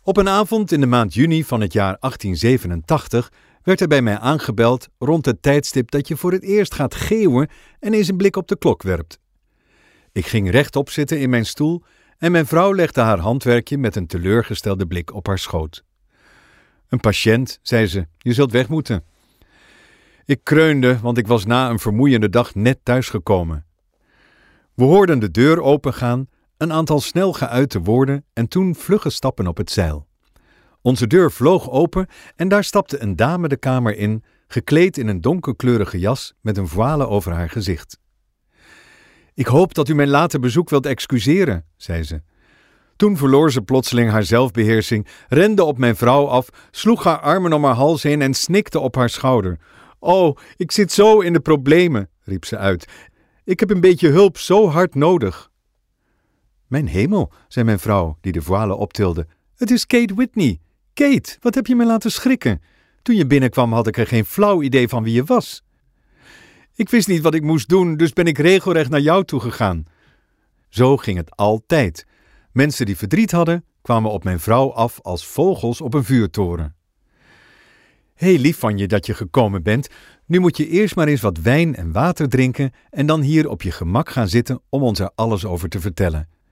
Op een avond in de maand juni van het jaar 1887 werd er bij mij aangebeld rond het tijdstip dat je voor het eerst gaat geeuwen en eens een blik op de klok werpt. Ik ging rechtop zitten in mijn stoel en mijn vrouw legde haar handwerkje met een teleurgestelde blik op haar schoot. Een patiënt, zei ze, je zult weg moeten. Ik kreunde, want ik was na een vermoeiende dag net thuisgekomen. We hoorden de deur opengaan, een aantal snel geuite woorden en toen vlugge stappen op het zeil. Onze deur vloog open en daar stapte een dame de kamer in, gekleed in een donkerkleurige jas met een voile over haar gezicht. Ik hoop dat u mijn late bezoek wilt excuseren, zei ze. Toen verloor ze plotseling haar zelfbeheersing, rende op mijn vrouw af, sloeg haar armen om haar hals heen en snikte op haar schouder. Oh, ik zit zo in de problemen, riep ze uit. Ik heb een beetje hulp zo hard nodig. Mijn hemel, zei mijn vrouw, die de voile optilde. Het is Kate Whitney. Kate, wat heb je me laten schrikken? Toen je binnenkwam had ik er geen flauw idee van wie je was. Ik wist niet wat ik moest doen, dus ben ik regelrecht naar jou toe gegaan. Zo ging het altijd. Mensen die verdriet hadden, kwamen op mijn vrouw af als vogels op een vuurtoren. Heel lief van je dat je gekomen bent. Nu moet je eerst maar eens wat wijn en water drinken en dan hier op je gemak gaan zitten om ons er alles over te vertellen.